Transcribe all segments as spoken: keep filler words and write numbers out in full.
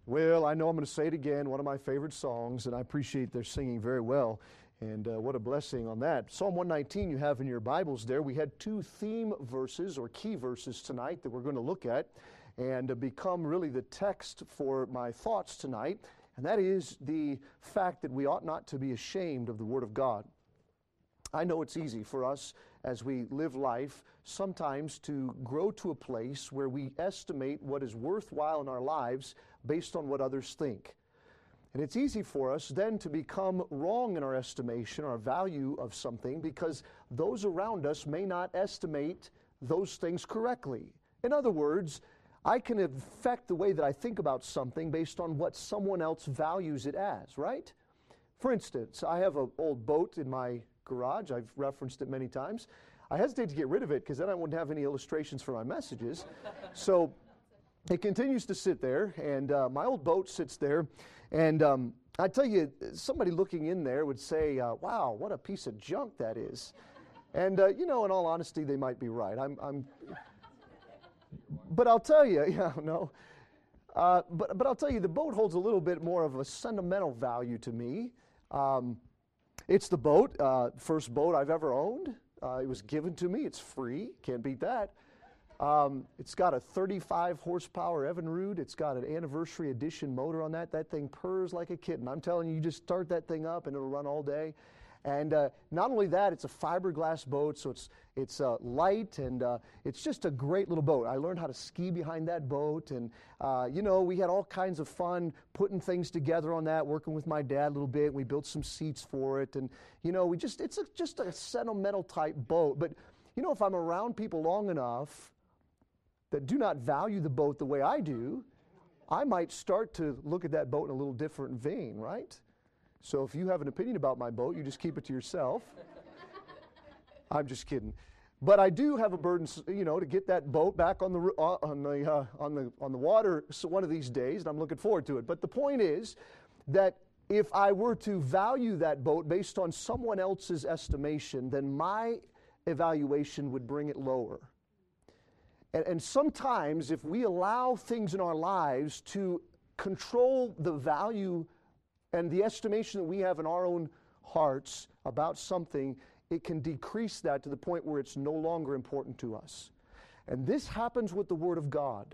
Well, I know I'm going to say it again, one of my favorite songs, and I appreciate their singing very well. And uh, what a blessing on that. Psalm one nineteen you have in your Bibles there. We had two theme verses or key verses tonight that we're going to look at and uh, become really the text for my thoughts tonight. And that is the fact that we ought not to be ashamed of the Word of God. I know it's easy for us as we live life sometimes to grow to a place where we estimate what is worthwhile in our lives based on what others think. And it's easy for us then to become wrong in our estimation, our value of something, because those around us may not estimate those things correctly. In other words, I can affect the way that I think about something based on what someone else values it as, right? For instance, I have an old boat in my garage. I've referenced it many times. I hesitate to get rid of it because then I wouldn't have any illustrations for my messages. So it continues to sit there, and uh, my old boat sits there. And um, I tell you, somebody looking in there would say, uh, wow, what a piece of junk that is. And, uh, you know, in all honesty, they might be right. I'm, I'm but I'll tell you, yeah, no. Uh, but, but I'll tell you, the boat holds a little bit more of a sentimental value to me. Um, it's the boat, uh, first boat I've ever owned. Uh, it was given to me. It's free. Can't beat that. Um, it's got a thirty-five horsepower Evinrude. It's got an anniversary edition motor on that. That thing purrs like a kitten. I'm telling you, you just start that thing up and it'll run all day. And uh, not only that, it's a fiberglass boat, so it's it's uh, light, and uh, it's just a great little boat. I learned how to ski behind that boat, and uh, you know, we had all kinds of fun putting things together on that, working with my dad a little bit. We built some seats for it, and you know, we just it's a, just a sentimental type boat. But you know, if I'm around people long enough that do not value the boat the way I do, I might start to look at that boat in a little different vein, right? So if you have an opinion about my boat, you just keep it to yourself. I'm just kidding. But I do have a burden, you know, to get that boat back on the uh, on the uh, on the on the water one of these days, and I'm looking forward to it. But the point is that if I were to value that boat based on someone else's estimation, then my evaluation would bring it lower. And, and sometimes if we allow things in our lives to control the value and the estimation that we have in our own hearts about something, it can decrease that to the point where it's no longer important to us. And this happens with the Word of God.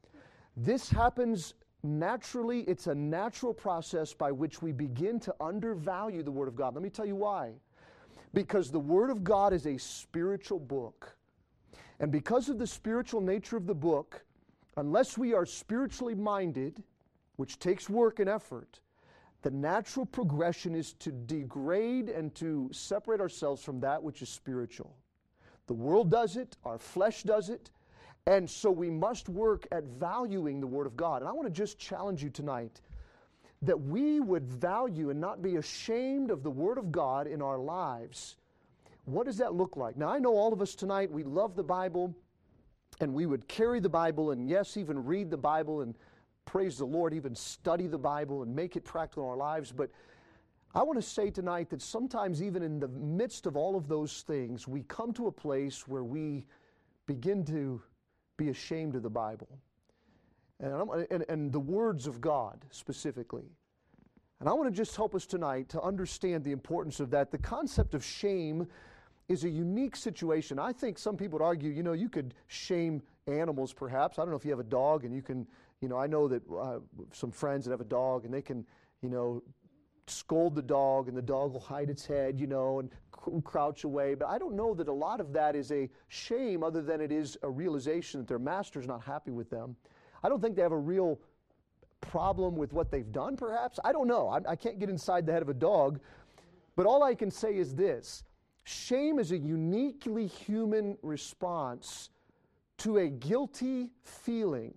This happens naturally. It's a natural process by which we begin to undervalue the Word of God. Let me tell you why. Because the Word of God is a spiritual book. And because of the spiritual nature of the book, unless we are spiritually minded, which takes work and effort, the natural progression is to degrade and to separate ourselves from that which is spiritual. The world does it, our flesh does it, and so we must work at valuing the Word of God. And I want to just challenge you tonight that we would value and not be ashamed of the Word of God in our lives. What does that look like? Now, I know all of us tonight, we love the Bible, and we would carry the Bible, and yes, even read the Bible, and praise the Lord, even study the Bible and make it practical in our lives. But I want to say tonight that sometimes even in the midst of all of those things, we come to a place where we begin to be ashamed of the Bible and, and, and the words of God specifically. And I want to just help us tonight to understand the importance of that. The concept of shame is a unique situation. I think some people would argue, you know, you could shame animals perhaps. I don't know if you have a dog and you can, you know, I know that uh, some friends that have a dog and they can, you know, scold the dog and the dog will hide its head, you know, and cr- crouch away. But I don't know that a lot of that is a shame other than it is a realization that their master's not happy with them. I don't think they have a real problem with what they've done perhaps. I don't know. I, I can't get inside the head of a dog. But all I can say is this. Shame is a uniquely human response to a guilty feeling.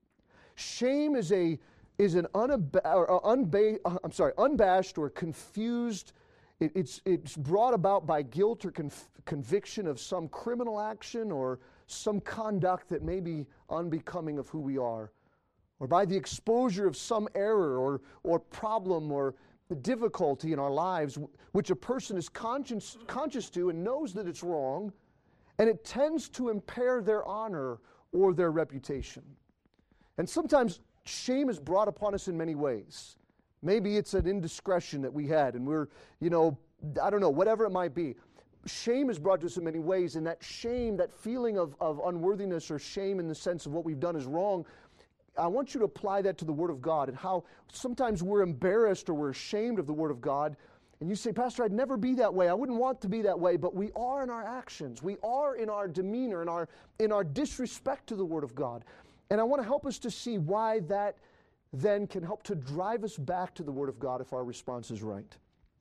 Shame is a is an unab- or unba- I'm sorry, unabashed or confused. It, it's it's brought about by guilt or conf- conviction of some criminal action or some conduct that may be unbecoming of who we are, or by the exposure of some error or or problem or difficulty in our lives, which a person is conscious conscious to and knows that it's wrong, and it tends to impair their honor or their reputation. And sometimes shame is brought upon us in many ways. Maybe it's an indiscretion that we had and we're, you know, I don't know, whatever it might be. Shame is brought to us in many ways, and that shame, that feeling of, of unworthiness or shame in the sense of what we've done is wrong, I want you to apply that to the Word of God and how sometimes we're embarrassed or we're ashamed of the Word of God. And you say, Pastor, I'd never be that way. I wouldn't want to be that way. But we are in our actions. We are in our demeanor, in our, in our disrespect to the Word of God. And I want to help us to see why that then can help to drive us back to the Word of God if our response is right.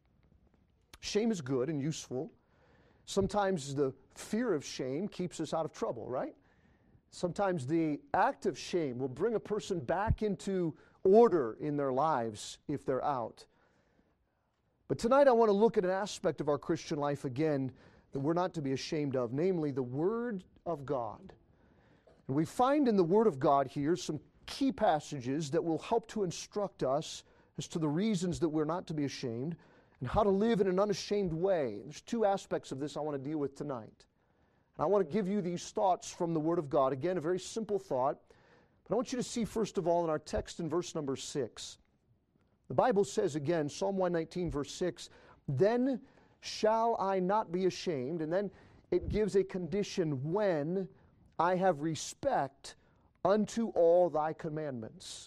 Shame is good and useful. Sometimes the fear of shame keeps us out of trouble, right? Sometimes the act of shame will bring a person back into order in their lives if they're out. But tonight I want to look at an aspect of our Christian life again that we're not to be ashamed of, namely the Word of God. And we find in the Word of God here some key passages that will help to instruct us as to the reasons that we're not to be ashamed and how to live in an unashamed way. There's two aspects of this I want to deal with tonight. And I want to give you these thoughts from the Word of God. Again, a very simple thought. But I want you to see, first of all, in our text in verse number six. The Bible says again, Psalm one nineteen, verse six, "Then shall I not be ashamed." And then it gives a condition, "when I have respect unto all thy commandments."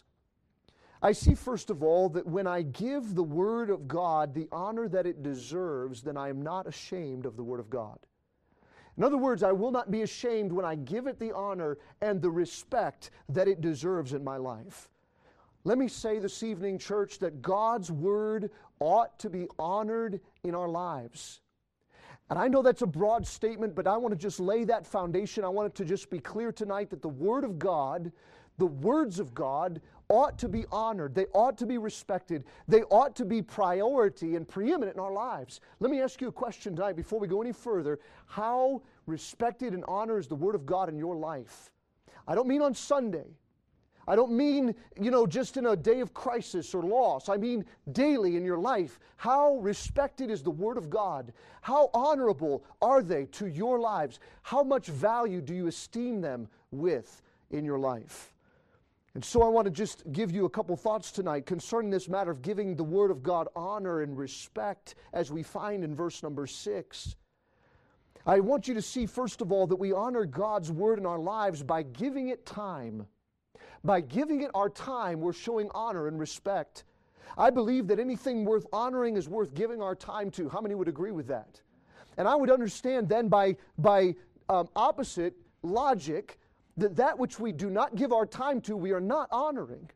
I see, first of all, that when I give the Word of God the honor that it deserves, then I am not ashamed of the Word of God. In other words, I will not be ashamed when I give it the honor and the respect that it deserves in my life. Let me say this evening, church, that God's Word ought to be honored in our lives. And I know that's a broad statement, but I want to just lay that foundation. I want it to just be clear tonight that the Word of God, the words of God, ought to be honored. They ought to be respected. They ought to be priority and preeminent in our lives. Let me ask you a question tonight before we go any further. How respected and honored is the Word of God in your life? I don't mean on Sunday. I don't mean, you know, just in a day of crisis or loss. I mean daily in your life. How respected is the Word of God? How honorable are they to your lives? How much value do you esteem them with in your life? And so I want to just give you a couple thoughts tonight concerning this matter of giving the Word of God honor and respect as we find in verse number six. I want you to see, first of all, that we honor God's Word in our lives by giving it time. By giving it our time, we're showing honor and respect. I believe that anything worth honoring is worth giving our time to. How many would agree with that? And I would understand then by, by um, opposite logic that that which we do not give our time to, we are not honoring.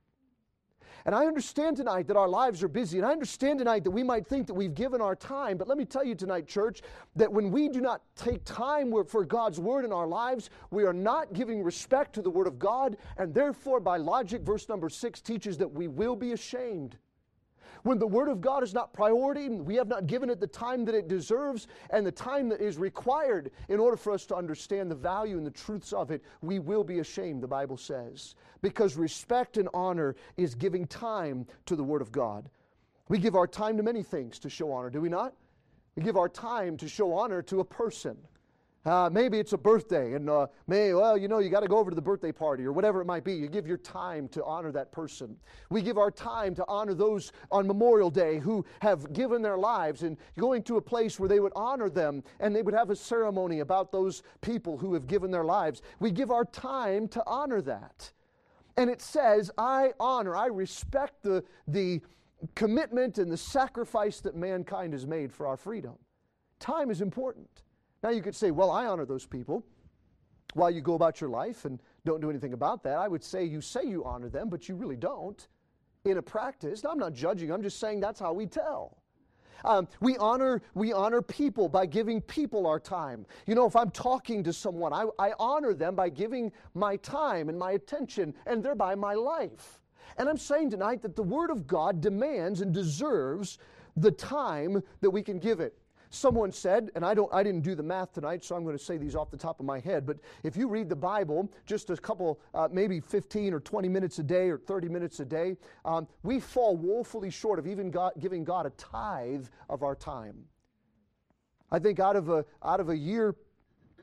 And I understand tonight that our lives are busy, and I understand tonight that we might think that we've given our time, but let me tell you tonight, church, that when we do not take time for God's Word in our lives, we are not giving respect to the Word of God, and therefore, by logic, verse number six teaches that we will be ashamed. When the Word of God is not priority, we have not given it the time that it deserves and the time that is required in order for us to understand the value and the truths of it, we will be ashamed, the Bible says. Because respect and honor is giving time to the Word of God. We give our time to many things to show honor, do we not? We give our time to show honor to a person. Uh, maybe it's a birthday, and uh, may, well, you know, you got to go over to the birthday party or whatever it might be. You give your time to honor that person. We give our time to honor those on Memorial Day who have given their lives, and going to a place where they would honor them and they would have a ceremony about those people who have given their lives. We give our time to honor that. And it says, I honor, I respect the, the commitment and the sacrifice that mankind has made for our freedom. Time is important. Now you could say, well, I honor those people while you go about your life and don't do anything about that. I would say you say you honor them, but you really don't in a practice. Now, I'm not judging. I'm just saying that's how we tell. Um, we honor we honor people by giving people our time. You know, if I'm talking to someone, I, I honor them by giving my time and my attention and thereby my life. And I'm saying tonight that the Word of God demands and deserves the time that we can give it. Someone said, and I don't, I didn't do the math tonight, so I'm going to say these off the top of my head, but if you read the Bible just a couple, uh, maybe fifteen or twenty minutes a day or thirty minutes a day, um, we fall woefully short of even God, giving God a tithe of our time. I think out of a, out of a year,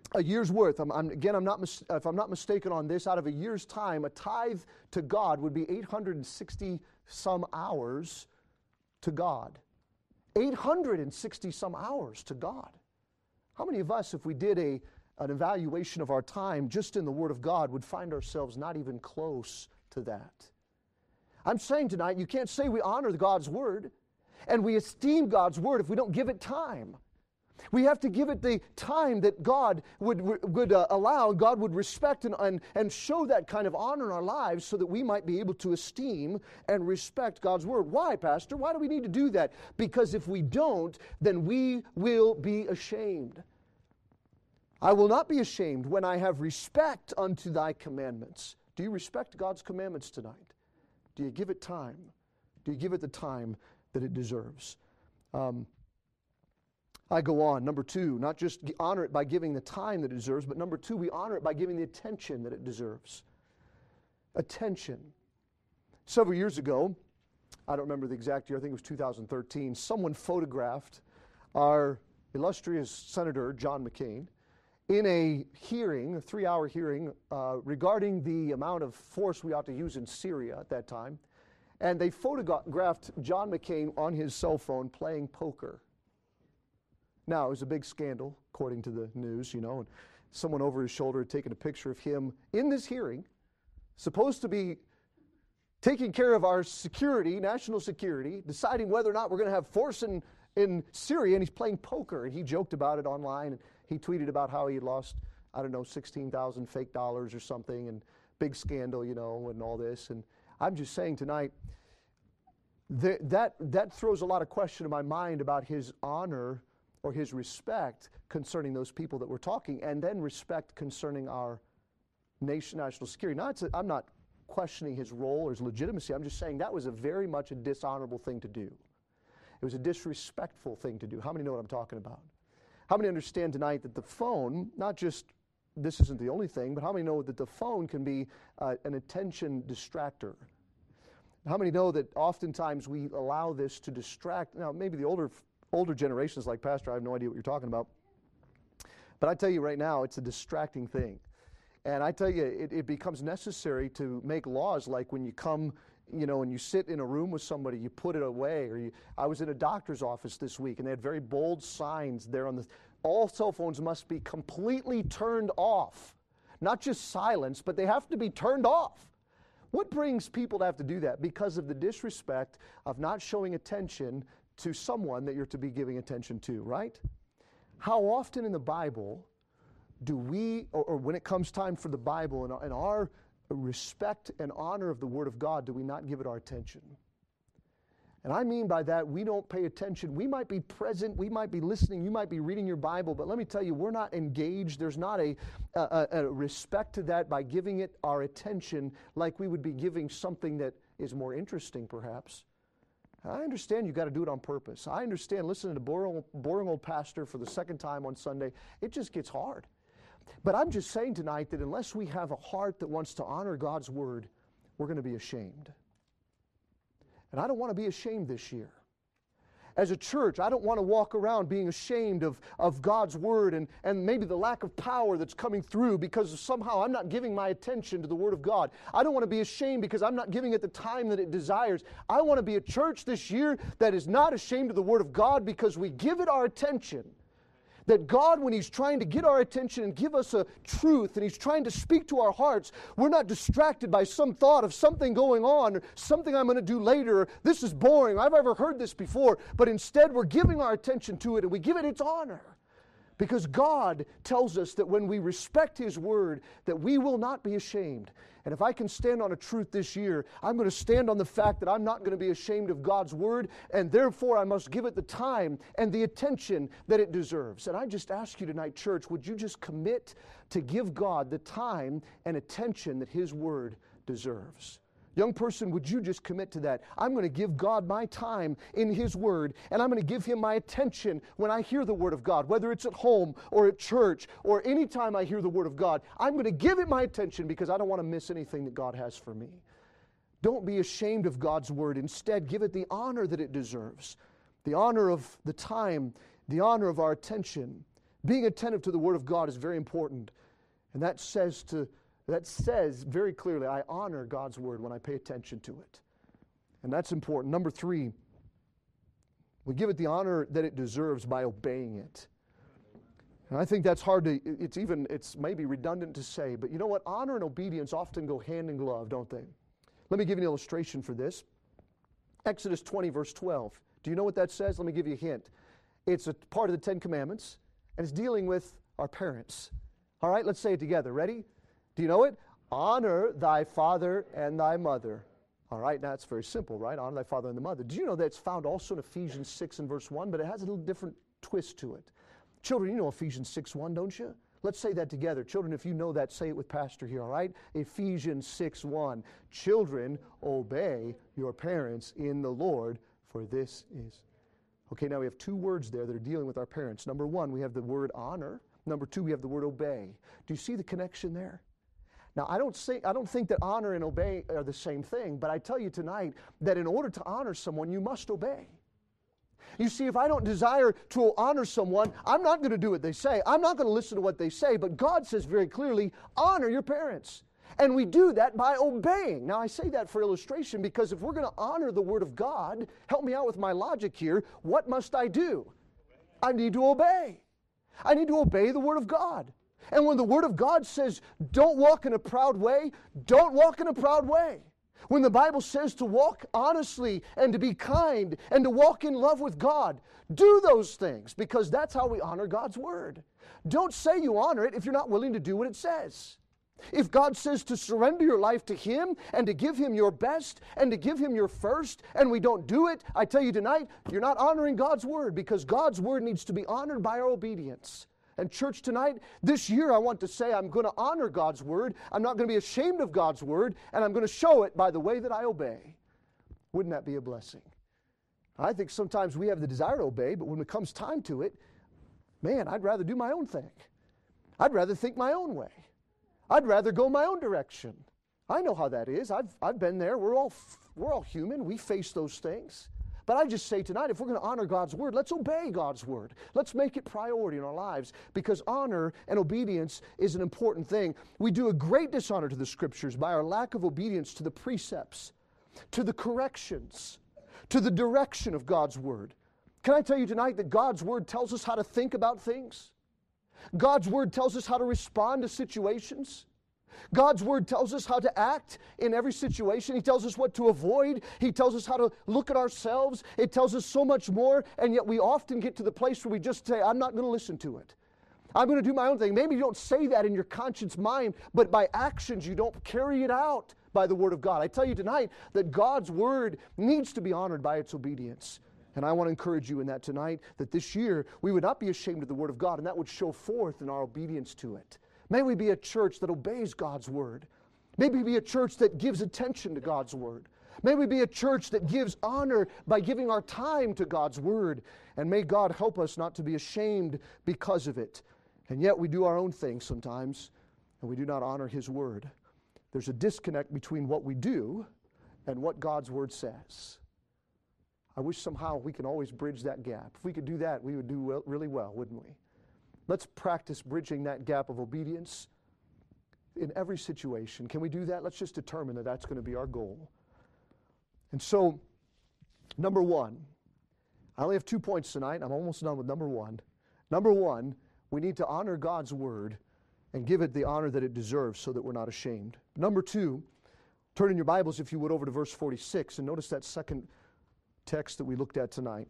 a year's worth. I'm, I'm, again, I'm not mis- if I'm not mistaken on this, out of a year's time, a tithe to God would be eight hundred sixty some hours to God. eight hundred sixty some hours to God. How many of us, if we did a an evaluation of our time just in the Word of God, would find ourselves not even close to that? I'm saying tonight, you can't say we honor God's Word and we esteem God's Word if we don't give it time. We have to give it the time that God would, would uh, allow, God would respect and, and, and show that kind of honor in our lives so that we might be able to esteem and respect God's Word. Why, Pastor? Why do we need to do that? Because if we don't, then we will be ashamed. I will not be ashamed when I have respect unto thy commandments. Do you respect God's commandments tonight? Do you give it time? Do you give it the time that it deserves? Um, I go on. Number two, not just honor it by giving the time that it deserves, but number two, we honor it by giving the attention that it deserves. Attention. Several years ago, I don't remember the exact year, I think it was two thousand thirteen, someone photographed our illustrious Senator John McCain in a hearing, a three-hour hearing, uh, regarding the amount of force we ought to use in Syria at that time. And they photographed John McCain on his cell phone playing poker. Now, it was a big scandal, according to the news, you know, and someone over his shoulder had taken a picture of him in this hearing, supposed to be taking care of our security, national security, deciding whether or not we're going to have force in, in Syria, and he's playing poker. And he joked about it online, and he tweeted about how he had lost, I don't know, sixteen thousand fake dollars or something, and big scandal, you know, and all this. And I'm just saying tonight, th- that, that throws a lot of question in my mind about his honor or his respect concerning those people that we're talking, and then respect concerning our nation, national security. Now, it's a, I'm not questioning his role or his legitimacy. I'm just saying that was a very much a dishonorable thing to do. It was a disrespectful thing to do. How many know what I'm talking about? How many understand tonight that the phone, not just, this isn't the only thing, but how many know that the phone can be uh, an attention distractor? How many know that oftentimes we allow this to distract? Now, maybe the older older generations like, Pastor, I have no idea what you're talking about. But I tell you right now, it's a distracting thing. And I tell you, it, it becomes necessary to make laws like when you come, you know, and you sit in a room with somebody, you put it away. Or you, I was in a doctor's office this week, and they had very bold signs there on the, all cell phones must be completely turned off. Not just silenced, but they have to be turned off. What brings people to have to do that? Because of the disrespect of not showing attention to someone that you're to be giving attention to, right? How often in the Bible do we, or, or when it comes time for the Bible and, and our respect and honor of the Word of God, do we not give it our attention? And I mean by that, we don't pay attention. We might be present, we might be listening, you might be reading your Bible, but let me tell you, we're not engaged. There's not a, a, a respect to that by giving it our attention like we would be giving something that is more interesting, perhaps. I understand you've got to do it on purpose. I understand listening to boring, boring old pastor for the second time on Sunday, it just gets hard. But I'm just saying tonight that unless we have a heart that wants to honor God's Word, we're going to be ashamed. And I don't want to be ashamed this year. As a church, I don't want to walk around being ashamed of, of God's Word and, and maybe the lack of power that's coming through because somehow I'm not giving my attention to the Word of God. I don't want to be ashamed because I'm not giving it the time that it desires. I want to be a church this year that is not ashamed of the Word of God because we give it our attention. That God, when He's trying to get our attention and give us a truth and He's trying to speak to our hearts, we're not distracted by some thought of something going on or something I'm going to do later. Or, this is boring. I've ever heard this before. But instead, we're giving our attention to it and we give it its honor. Because God tells us that when we respect His Word, that we will not be ashamed. And if I can stand on a truth this year, I'm going to stand on the fact that I'm not going to be ashamed of God's Word, and therefore I must give it the time and the attention that it deserves. And I just ask you tonight, church, would you just commit to give God the time and attention that His Word deserves? Young person, would you just commit to that? I'm going to give God my time in His Word, and I'm going to give Him my attention when I hear the Word of God, whether it's at home or at church or any time I hear the Word of God. I'm going to give it my attention because I don't want to miss anything that God has for me. Don't be ashamed of God's Word. Instead, give it the honor that it deserves, the honor of the time, the honor of our attention, Being attentive to the Word of God is very important. And that says to that says very clearly, I honor God's Word when I pay attention to it. And that's important. Number three, we give it the honor that it deserves by obeying it. And I think that's hard to, it's even, it's maybe redundant to say, but you know what? Honor and obedience often go hand in glove, don't they? Let me give you an illustration for this. Exodus twenty, verse twelve. Do you know what that says? Let me give you a hint. It's a part of the Ten Commandments, and it's dealing with our parents. All right, let's say it together. Ready? Do you know it? Honor thy father and thy mother. All right, now it's very simple, right? Honor thy father and the mother. Do you know that it's found also in Ephesians six and verse one, but it has a little different twist to it. Children, you know Ephesians six one, don't you? Let's say that together. Children, if you know that, say it with Pastor here, all right? Ephesians six one. Children, obey your parents in the Lord, for this is... Okay, now we have two words there that are dealing with our parents. Number one, we have the word honor. Number two, we have the word obey. Do you see the connection there? Now, I don't, say, I don't think that honor and obey are the same thing, but I tell you tonight that in order to honor someone, you must obey. You see, if I don't desire to honor someone, I'm not going to do what they say. I'm not going to listen to what they say, but God says very clearly, honor your parents. And we do that by obeying. Now, I say that for illustration because if we're going to honor the Word of God, help me out with my logic here, what must I do? I need to obey. I need to obey the Word of God. And when the Word of God says, don't walk in a proud way, don't walk in a proud way. When the Bible says to walk honestly and to be kind and to walk in love with God, do those things because that's how we honor God's Word. Don't say you honor it if you're not willing to do what it says. If God says to surrender your life to Him and to give Him your best and to give Him your first and we don't do it, I tell you tonight, you're not honoring God's Word because God's Word needs to be honored by our obedience. And church, tonight, this year I want to say I'm going to honor God's Word. I'm not going to be ashamed of God's Word, and I'm going to show it by the way that I obey. Wouldn't that be a blessing? I think sometimes we have the desire to obey, but when it comes time to it, man, I'd rather do my own thing. I'd rather think my own way. I'd rather go my own direction. I know how that is. I've, I've been there. We're all, we're all human. We face those things. But I just say tonight, if we're going to honor God's Word, let's obey God's Word. Let's make it priority in our lives because honor and obedience is an important thing. We do a great dishonor to the Scriptures by our lack of obedience to the precepts, to the corrections, to the direction of God's Word. Can I tell you tonight that God's Word tells us how to think about things? God's Word tells us how to respond to situations. God's Word tells us how to act in every situation. He tells us what to avoid. He tells us how to look at ourselves. It tells us so much more, and yet we often get to the place where we just say, I'm not going to listen to it. I'm going to do my own thing. Maybe you don't say that in your conscious mind, but by actions you don't carry it out by the Word of God. I tell you tonight that God's Word needs to be honored by its obedience. And I want to encourage you in that tonight, that this year we would not be ashamed of the Word of God, and that would show forth in our obedience to it. May we be a church that obeys God's Word. May we be a church that gives attention to God's Word. May we be a church that gives honor by giving our time to God's Word. And may God help us not to be ashamed because of it. And yet we do our own thing sometimes, and we do not honor His Word. There's a disconnect between what we do and what God's Word says. I wish somehow we can always bridge that gap. If we could do that, we would do well, really well, wouldn't we? Let's practice bridging that gap of obedience in every situation. Can we do that? Let's just determine that that's going to be our goal. And so, number one, I only have two points tonight. I'm almost done with number one. Number one, we need to honor God's Word and give it the honor that it deserves so that we're not ashamed. Number two, turn in your Bibles, if you would, over to verse forty-six and notice that second text that we looked at tonight.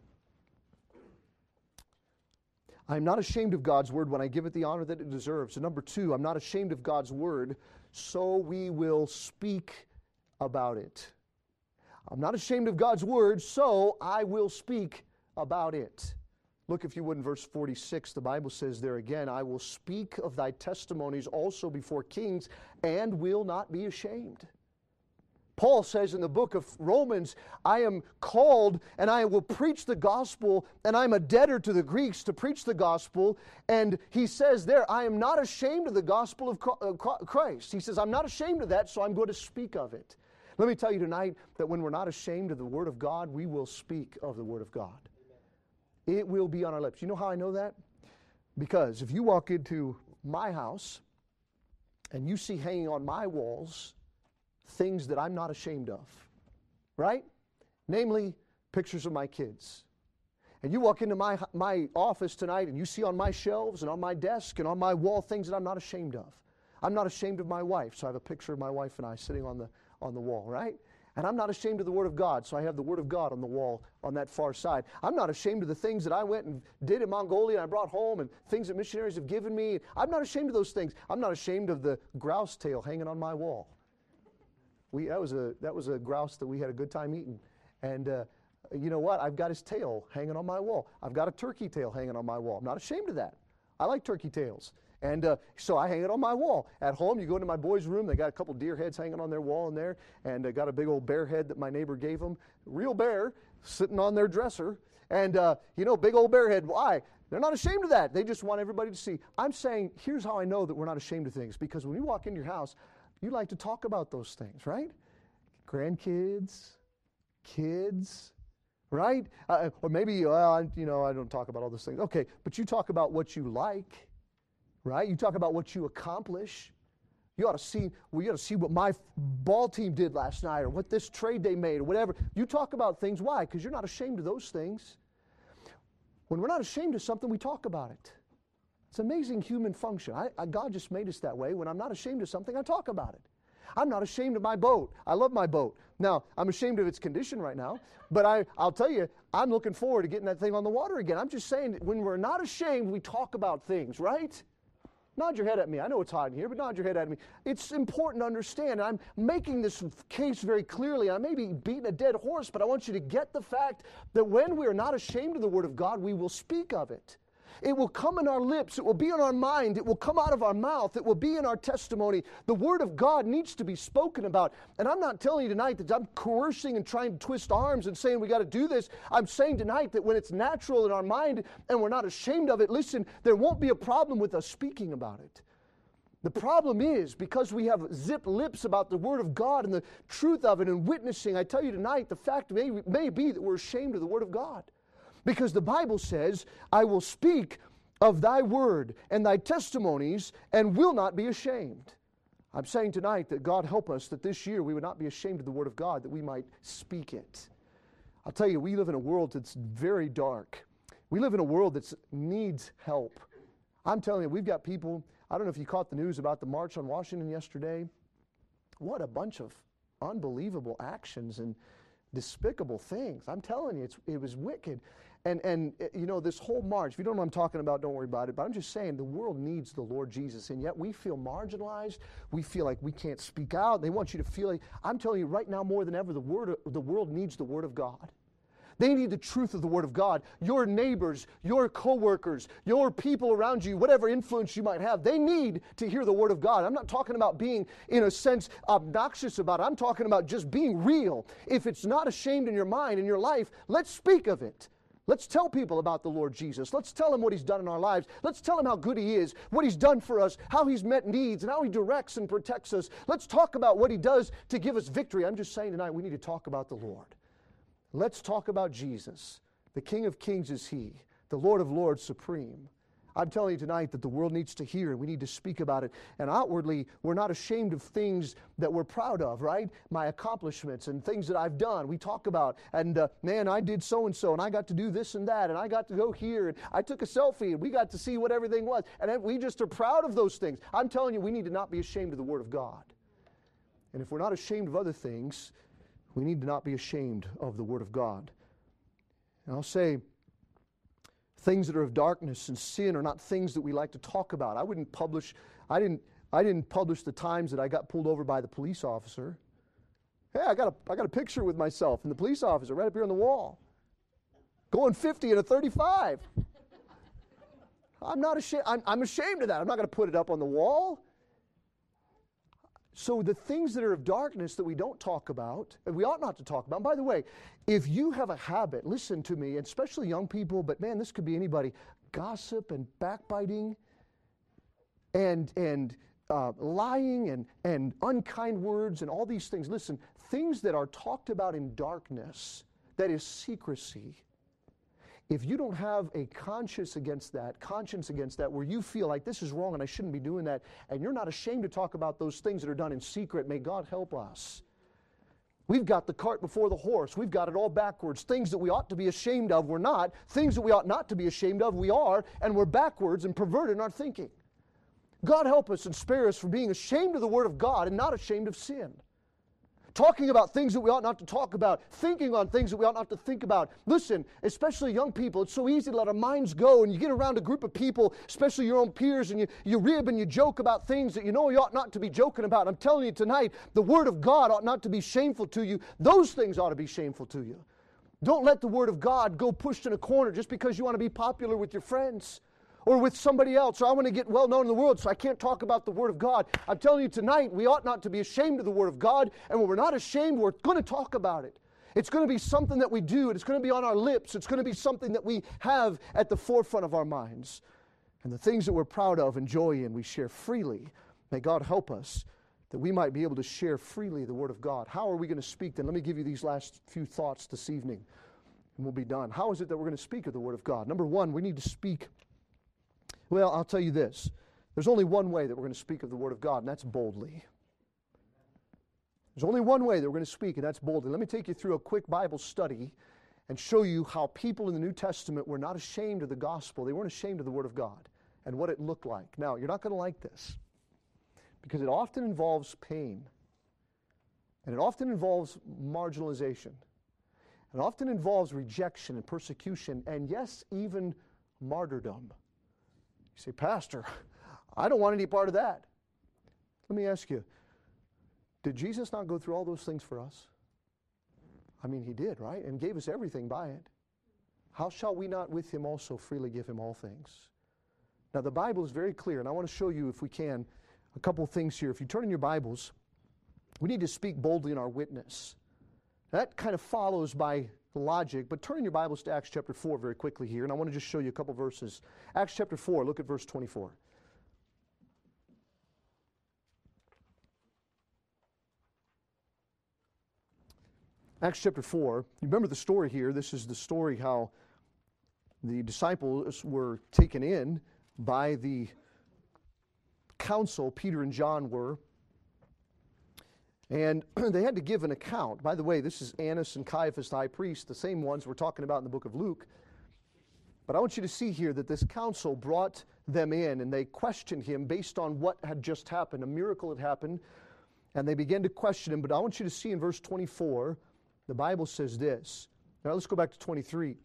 I'm not ashamed of God's Word when I give it the honor that it deserves. And number two, I'm not ashamed of God's Word, so we will speak about it. I'm not ashamed of God's Word, so I will speak about it. Look, if you would, in verse forty-six, the Bible says there again, I will speak of thy testimonies also before kings and will not be ashamed. Paul says in the book of Romans, I am called and I will preach the gospel, and I'm a debtor to the Greeks to preach the gospel. And he says there, I am not ashamed of the gospel of Christ. He says, I'm not ashamed of that, so I'm going to speak of it. Let me tell you tonight that when we're not ashamed of the Word of God, we will speak of the Word of God. It will be on our lips. You know how I know that? Because if you walk into my house and you see hanging on my walls things that I'm not ashamed of, right? Namely, pictures of my kids. And you walk into my, my office tonight and you see on my shelves and on my desk and on my wall things that I'm not ashamed of. I'm not ashamed of my wife, so I have a picture of my wife and I sitting on the, on the wall, right? And I'm not ashamed of the Word of God, so I have the Word of God on the wall on that far side. I'm not ashamed of the things that I went and did in Mongolia and I brought home and things that missionaries have given me. I'm not ashamed of those things. I'm not ashamed of the grouse tail hanging on my wall. We, that, was a, that was a grouse that we had a good time eating. And uh, you know what? I've got his tail hanging on my wall. I've got a turkey tail hanging on my wall. I'm not ashamed of that. I like turkey tails. And uh, so I hang it on my wall. At home, you go into my boys' room, they got a couple deer heads hanging on their wall in there, and uh, got a big old bear head that my neighbor gave them. Real bear sitting on their dresser. And, uh, you know, big old bear head. Why? They're not ashamed of that. They just want everybody to see. I'm saying, here's how I know that we're not ashamed of things. Because when you walk into your house, you like to talk about those things, right? Grandkids, kids, right? Uh, or maybe, well, I, you know, I don't talk about all those things. Okay, but you talk about what you like. Right? You talk about what you accomplish. You ought to see, well, you ought to see what my ball team did last night or what this trade they made or whatever. You talk about things. Why? Because you're not ashamed of those things. When we're not ashamed of something, we talk about it. It's an amazing human function. I, I, God just made us that way. When I'm not ashamed of something, I talk about it. I'm not ashamed of my boat. I love my boat. Now, I'm ashamed of its condition right now, but I, I'll tell you, I'm looking forward to getting that thing on the water again. I'm just saying that when we're not ashamed, we talk about things, right? Nod your head at me. I know it's hot in here, but nod your head at me. It's important to understand. I'm making this case very clearly. I may be beating a dead horse, but I want you to get the fact that when we are not ashamed of the Word of God, we will speak of it. It will come in our lips. It will be in our mind. It will come out of our mouth. It will be in our testimony. The Word of God needs to be spoken about. And I'm not telling you tonight that I'm coercing and trying to twist arms and saying we got to do this. I'm saying tonight that when it's natural in our mind and we're not ashamed of it, listen, there won't be a problem with us speaking about it. The problem is because we have zipped lips about the Word of God and the truth of it and witnessing. I tell you tonight, the fact may, may be that we're ashamed of the Word of God. Because the Bible says, I will speak of thy word and thy testimonies and will not be ashamed. I'm saying tonight that God help us that this year we would not be ashamed of the Word of God, that we might speak it. I'll tell you, we live in a world that's very dark. We live in a world that needs help. I'm telling you, we've got people, I don't know if you caught the news about the March on Washington yesterday. What a bunch of unbelievable actions and despicable things. I'm telling you, it's, it was wicked. And, and you know, this whole march, if you don't know what I'm talking about, don't worry about it. But I'm just saying the world needs the Lord Jesus. And yet we feel marginalized. We feel like we can't speak out. They want you to feel like, I'm telling you right now more than ever, the, word, the world needs the Word of God. They need the truth of the Word of God. Your neighbors, your coworkers, your people around you, whatever influence you might have, they need to hear the Word of God. I'm not talking about being, in a sense, obnoxious about it. I'm talking about just being real. If it's not ashamed in your mind, in your life, let's speak of it. Let's tell people about the Lord Jesus. Let's tell them what He's done in our lives. Let's tell them how good He is, what He's done for us, how He's met needs, and how He directs and protects us. Let's talk about what He does to give us victory. I'm just saying tonight we need to talk about the Lord. Let's talk about Jesus. The King of Kings is He, the Lord of Lords supreme. I'm telling you tonight that the world needs to hear, and we need to speak about it. And outwardly, we're not ashamed of things that we're proud of, right? My accomplishments and things that I've done, we talk about. And uh, man, I did so-and-so, and I got to do this and that, and I got to go here, and I took a selfie, and we got to see what everything was. And we just are proud of those things. I'm telling you, we need to not be ashamed of the Word of God. And if we're not ashamed of other things, we need to not be ashamed of the Word of God. And I'll say, things that are of darkness and sin are not things that we like to talk about. I wouldn't publish, I didn't, I didn't publish the times that I got pulled over by the police officer. Hey, I got a, I got a picture with myself and the police officer right up here on the wall. Going fifty in a thirty-five. I'm not ashamed, I'm, I'm ashamed of that. I'm not going to put it up on the wall. So the things that are of darkness that we don't talk about, and we ought not to talk about. And by the way, if you have a habit, listen to me, and especially young people, but man, this could be anybody, gossip and backbiting and and uh, lying and, and unkind words and all these things. Listen, things that are talked about in darkness, that is secrecy. If you don't have a conscience against that, conscience against that, where you feel like this is wrong and I shouldn't be doing that, and you're not ashamed to talk about those things that are done in secret, may God help us. We've got the cart before the horse. We've got it all backwards. Things that we ought to be ashamed of, we're not. Things that we ought not to be ashamed of, we are, and we're backwards and perverted in our thinking. God help us and spare us from being ashamed of the Word of God and not ashamed of sin. Talking about things that we ought not to talk about, thinking on things that we ought not to think about. Listen, especially young people, it's so easy to let our minds go, and you get around a group of people, especially your own peers, and you, you rib and you joke about things that you know you ought not to be joking about. I'm telling you tonight, the Word of God ought not to be shameful to you. Those things ought to be shameful to you. Don't let the Word of God go pushed in a corner just because you want to be popular with your friends or with somebody else, or I want to get well known in the world, so I can't talk about the Word of God. I'm telling you tonight, we ought not to be ashamed of the Word of God, and when we're not ashamed, we're going to talk about it. It's going to be something that we do, and it's going to be on our lips. It's going to be something that we have at the forefront of our minds. And the things that we're proud of and joy in, we share freely. May God help us that we might be able to share freely the Word of God. How are we going to speak then? Let me give you these last few thoughts this evening, and we'll be done. How is it that we're going to speak of the Word of God? Number one, we need to speak. Well, I'll tell you this. There's only one way that we're going to speak of the Word of God, and that's boldly. There's only one way that we're going to speak, and that's boldly. Let me take you through a quick Bible study and show you how people in the New Testament were not ashamed of the gospel. They weren't ashamed of the Word of God and what it looked like. Now, you're not going to like this because it often involves pain, and it often involves marginalization, and it often involves rejection and persecution, and yes, even martyrdom. You say, Pastor, I don't want any part of that. Let me ask you, did Jesus not go through all those things for us? I mean, He did, right? And gave us everything by it. How shall we not with Him also freely give Him all things? Now, the Bible is very clear, and I want to show you, if we can, a couple of things here. If you turn in your Bibles, we need to speak boldly in our witness. That kind of follows by logic, but turn in your Bibles to Acts chapter four very quickly here, and I want to just show you a couple verses. Acts chapter four, look at verse twenty-four. Acts chapter four, you remember the story here. This is the story how the disciples were taken in by the council, Peter and John were, and they had to give an account. By the way, this is Annas and Caiaphas, the high priest, the same ones we're talking about in the book of Luke. But I want you to see here that this council brought them in, and they questioned him based on what had just happened. A miracle had happened, and they began to question him. But I want you to see in verse twenty-four, the Bible says this. Now let's go back to twenty-three.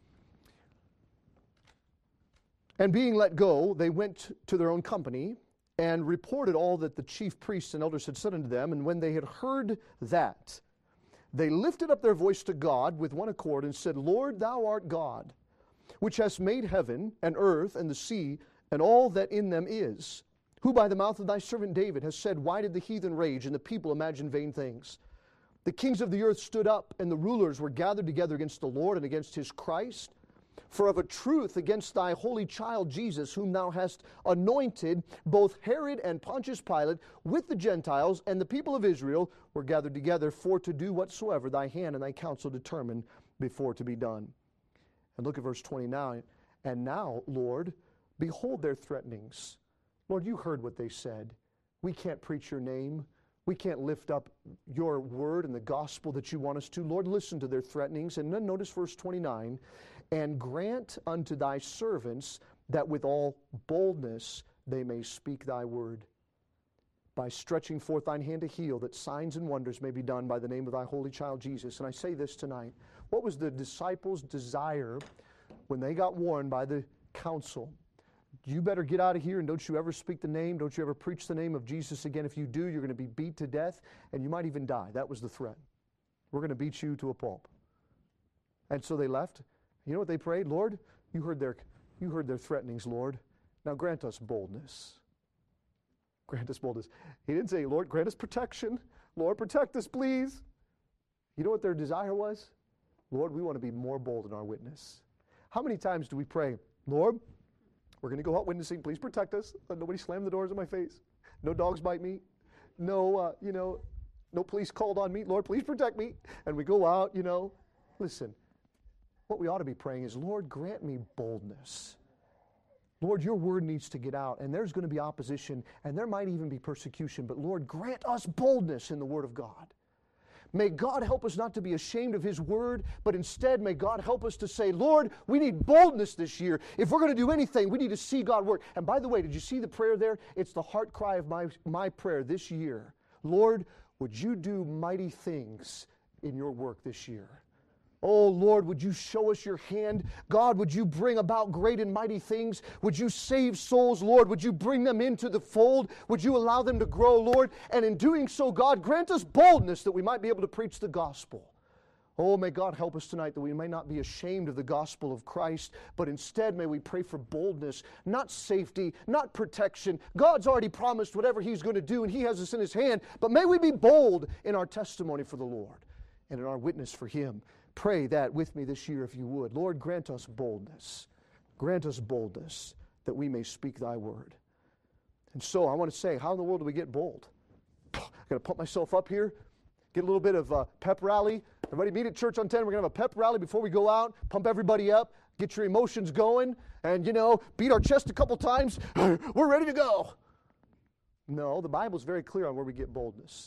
And being let go, they went to their own company, and reported all that the chief priests and elders had said unto them. And when they had heard that, they lifted up their voice to God with one accord and said, Lord, Thou art God, which hast made heaven and earth and the sea and all that in them is, who by the mouth of Thy servant David has said, Why did the heathen rage and the people imagine vain things? The kings of the earth stood up, and the rulers were gathered together against the Lord and against His Christ. For of a truth against Thy holy child Jesus, whom Thou hast anointed, both Herod and Pontius Pilate with the Gentiles and the people of Israel were gathered together for to do whatsoever Thy hand and Thy counsel determined before to be done. And look at verse twenty-nine. And now, Lord, behold their threatenings. Lord, You heard what they said. We can't preach Your name. We can't lift up Your word and the gospel that You want us to. Lord, listen to their threatenings. And then notice verse twenty-nine. And grant unto Thy servants that with all boldness they may speak Thy word, by stretching forth Thine hand to heal, that signs and wonders may be done by the name of Thy holy child Jesus. And I say this tonight. What was the disciples' desire when they got warned by the council? You better get out of here, and don't you ever speak the name, don't you ever preach the name of Jesus again. If you do, you're going to be beat to death, and you might even die. That was the threat. We're going to beat you to a pulp. And so they left. You know what they prayed? Lord, you heard their, you heard their threatenings, Lord. Now grant us boldness. Grant us boldness. He didn't say, Lord, grant us protection. Lord, protect us, please. You know what their desire was? Lord, we want to be more bold in our witness. How many times do we pray, Lord, we're going to go out witnessing. Please protect us. Let nobody slam the doors in my face. No dogs bite me. No, uh, you know, no police called on me. Lord, please protect me. And we go out, you know. Listen, what we ought to be praying is, Lord, grant me boldness. Lord, your word needs to get out, and there's going to be opposition, and there might even be persecution, but Lord, grant us boldness in the word of God. May God help us not to be ashamed of his word, but instead may God help us to say, Lord, we need boldness this year. If we're going to do anything, we need to see God work. And by the way, did you see the prayer there? It's the heart cry of my, my prayer this year. Lord, would you do mighty things in your work this year? Oh, Lord, would you show us your hand? God, would you bring about great and mighty things? Would you save souls, Lord? Would you bring them into the fold? Would you allow them to grow, Lord? And in doing so, God, grant us boldness that we might be able to preach the gospel. Oh, may God help us tonight that we may not be ashamed of the gospel of Christ, but instead may we pray for boldness, not safety, not protection. God's already promised whatever he's going to do, and he has us in his hand, but may we be bold in our testimony for the Lord and in our witness for him. Pray that with me this year if you would. Lord, grant us boldness. Grant us boldness that we may speak thy word. And so I want to say, how in the world do we get bold? I've got to pump myself up here, get a little bit of a pep rally. Everybody meet at church on ten. We're going to have a pep rally before we go out. Pump everybody up. Get your emotions going. And, you know, beat our chest a couple times. We're ready to go. No, the Bible's very clear on where we get boldness.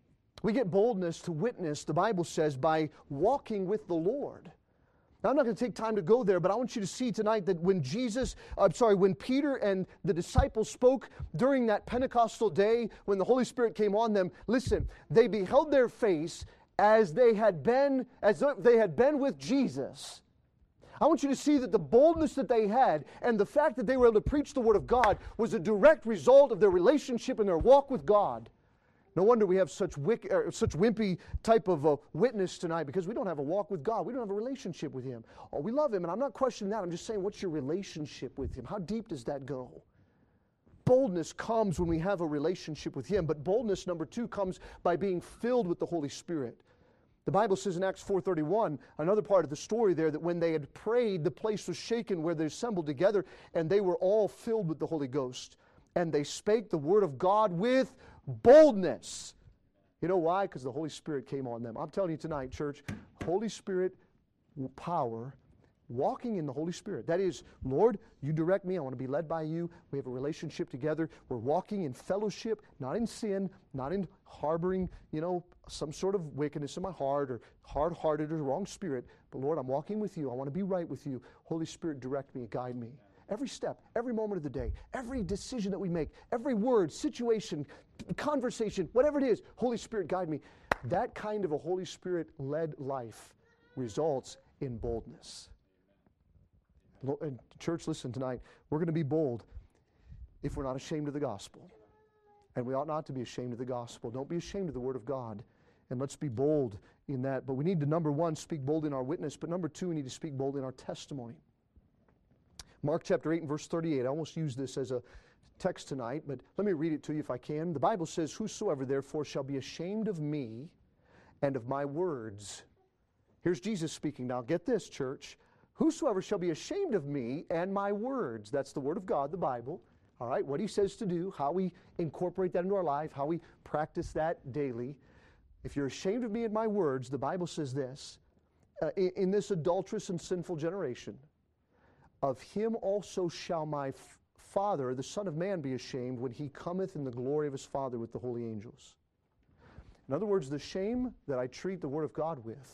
We get boldness to witness, the Bible says, by walking with the Lord. Now, I'm not going to take time to go there, but I want you to see tonight that when Jesus, I'm sorry, when Peter and the disciples spoke during that Pentecostal day, when the Holy Spirit came on them, listen, they beheld their face as they had been, as if they had been with Jesus. I want you to see that the boldness that they had and the fact that they were able to preach the Word of God was a direct result of their relationship and their walk with God. No wonder we have such wick, uh, such wimpy type of a witness tonight, because we don't have a walk with God. We don't have a relationship with him. Oh, we love him, and I'm not questioning that. I'm just saying, what's your relationship with him? How deep does that go? Boldness comes when we have a relationship with him, but boldness, number two, comes by being filled with the Holy Spirit. The Bible says in Acts four thirty-one, another part of the story there, that when they had prayed, the place was shaken where they assembled together, and they were all filled with the Holy Ghost. And they spake the word of God with boldness. You know why? Because the Holy Spirit came on them. I'm telling you tonight, church, Holy Spirit power, walking in the Holy Spirit. That is, Lord, you direct me. I want to be led by you. We have a relationship together. We're walking in fellowship, not in sin, not in harboring, you know, some sort of wickedness in my heart or hard-hearted or wrong spirit. But Lord, I'm walking with you. I want to be right with you. Holy Spirit, direct me, guide me. Every step, every moment of the day, every decision that we make, every word, situation, conversation, whatever it is, Holy Spirit, guide me. That kind of a Holy Spirit-led life results in boldness. And church, listen tonight. We're going to be bold if we're not ashamed of the gospel. And we ought not to be ashamed of the gospel. Don't be ashamed of the Word of God. And let's be bold in that. But we need to, number one, speak bold in our witness. But number two, we need to speak bold in our testimony. Mark chapter eight and verse thirty-eight. I almost used this as a text tonight, but let me read it to you if I can. The Bible says, whosoever therefore shall be ashamed of me and of my words. Here's Jesus speaking now. Get this, church. Whosoever shall be ashamed of me and my words. That's the Word of God, the Bible. All right, what he says to do, how we incorporate that into our life, how we practice that daily. If you're ashamed of me and my words, the Bible says this, uh, in, in this adulterous and sinful generation, of him also shall my f- Father, the Son of Man, be ashamed when he cometh in the glory of his Father with the holy angels. In other words, the shame that I treat the Word of God with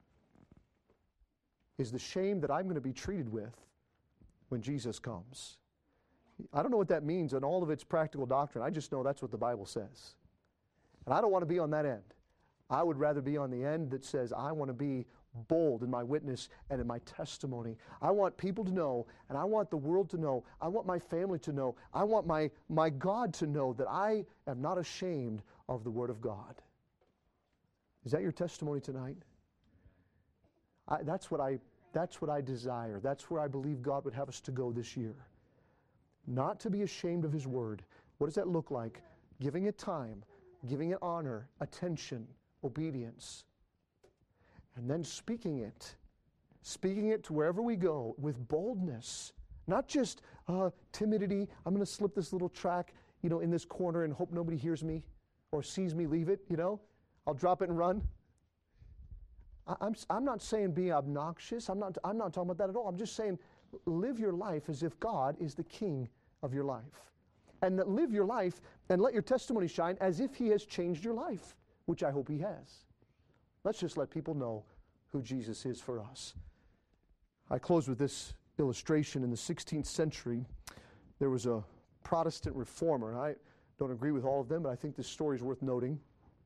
is the shame that I'm going to be treated with when Jesus comes. I don't know what that means in all of its practical doctrine. I just know that's what the Bible says. And I don't want to be on that end. I would rather be on the end that says I want to be bold in my witness and in my testimony. I want people to know, and I want the world to know, I want my family to know, I want my, my God to know that I am not ashamed of the Word of God. Is that your testimony tonight? I, that's what I, that's what I desire. That's where I believe God would have us to go this year. Not to be ashamed of His Word. What does that look like? Giving it time, giving it honor, attention, obedience. And then speaking it, speaking it to wherever we go with boldness, not just uh, timidity. I'm going to slip this little track, you know, in this corner and hope nobody hears me or sees me leave it, you know. I'll drop it and run. I, I'm, I'm not saying be obnoxious. I'm not, I'm not talking about that at all. I'm just saying live your life as if God is the king of your life. And that live your life and let your testimony shine as if He has changed your life, which I hope He has. Let's just let people know who Jesus is for us. I close with this illustration. In the sixteenth century, there was a Protestant reformer. I don't agree with all of them, but I think this story is worth noting.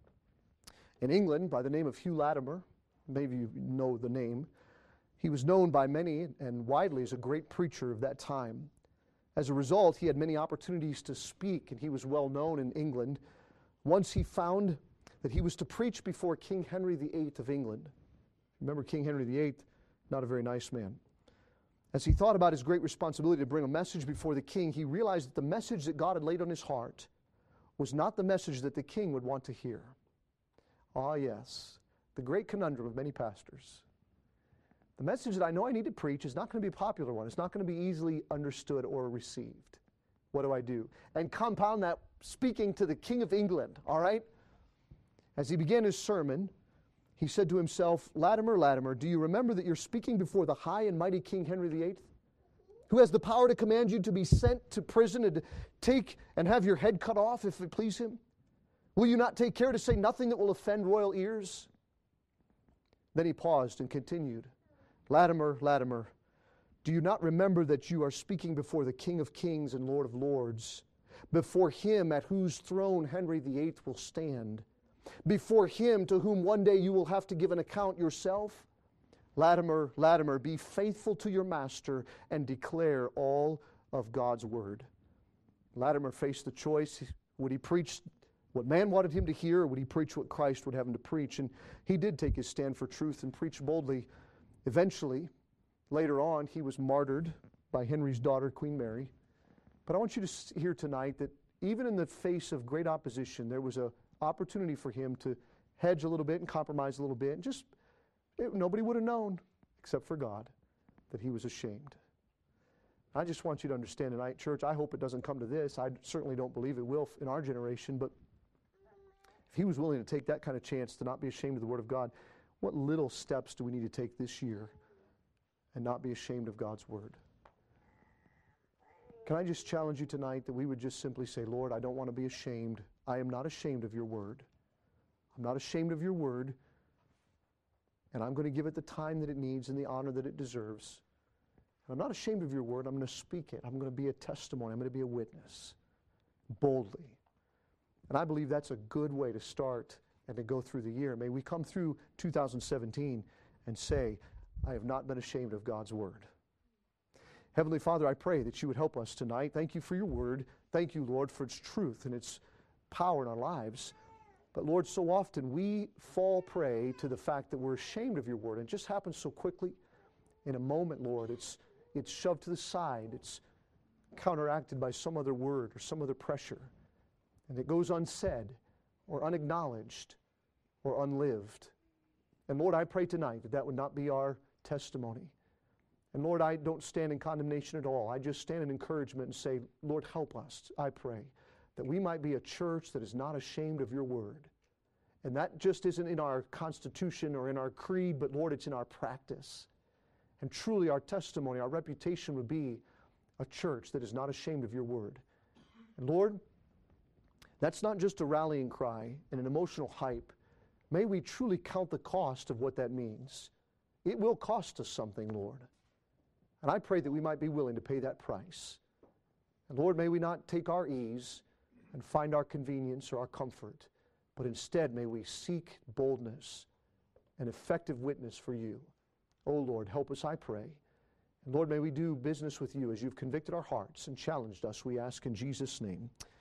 In England, by the name of Hugh Latimer, maybe you know the name, he was known by many and widely as a great preacher of that time. As a result, he had many opportunities to speak, and he was well known in England. Once he found that he was to preach before King Henry the Eighth of England. Remember, King Henry the Eighth, not a very nice man. As he thought about his great responsibility to bring a message before the king, he realized that the message that God had laid on his heart was not the message that the king would want to hear. Ah, yes, the great conundrum of many pastors. The message that I know I need to preach is not going to be a popular one. It's not going to be easily understood or received. What do I do? And compound that speaking to the King of England, all right? As he began his sermon, he said to himself, Latimer, Latimer, do you remember that you're speaking before the high and mighty King Henry the Eighth, who has the power to command you to be sent to prison and to take and have your head cut off if it please him? Will you not take care to say nothing that will offend royal ears? Then he paused and continued, Latimer, Latimer, do you not remember that you are speaking before the King of Kings and Lord of Lords, before Him at whose throne Henry the Eighth will stand, before Him to whom one day you will have to give an account yourself? Latimer, Latimer, be faithful to your master and declare all of God's word. Latimer faced the choice. Would he preach what man wanted him to hear, or would he preach what Christ would have him to preach? And he did take his stand for truth and preach boldly. Eventually, later on, he was martyred by Henry's daughter, Queen Mary. But I want you to hear tonight that even in the face of great opposition, there was an opportunity for him to hedge a little bit and compromise a little bit. And just, it, nobody would have known, except for God, that he was ashamed. I just want you to understand tonight, church, I hope it doesn't come to this. I certainly don't believe it will in our generation, but if he was willing to take that kind of chance to not be ashamed of the Word of God, what little steps do we need to take this year and not be ashamed of God's Word? Can I just challenge you tonight that we would just simply say, Lord, I don't want to be ashamed. I am not ashamed of your Word. I'm not ashamed of your Word, and I'm going to give it the time that it needs and the honor that it deserves. I'm not ashamed of your Word. I'm going to speak it. I'm going to be a testimony. I'm going to be a witness boldly. And I believe that's a good way to start and to go through the year. May we come through two thousand seventeen and say, I have not been ashamed of God's Word. Heavenly Father, I pray that you would help us tonight. Thank you for your Word. Thank you, Lord, for its truth and its power in our lives. But Lord, so often we fall prey to the fact that we're ashamed of your Word. And it just happens so quickly. In a moment, Lord, it's, it's shoved to the side. It's counteracted by some other word or some other pressure. And it goes unsaid or unacknowledged or unlived. And Lord, I pray tonight that that would not be our testimony. And Lord, I don't stand in condemnation at all. I just stand in encouragement and say, Lord, help us, I pray, that we might be a church that is not ashamed of your word. And that just isn't in our constitution or in our creed, but Lord, it's in our practice. And truly our testimony, our reputation would be a church that is not ashamed of your word. And Lord, that's not just a rallying cry and an emotional hype. May we truly count the cost of what that means. It will cost us something, Lord. And I pray that we might be willing to pay that price. And Lord, may we not take our ease and find our convenience or our comfort, but instead may we seek boldness and effective witness for you. Oh Lord, help us, I pray. And Lord, may we do business with you as you've convicted our hearts and challenged us, we ask in Jesus' name.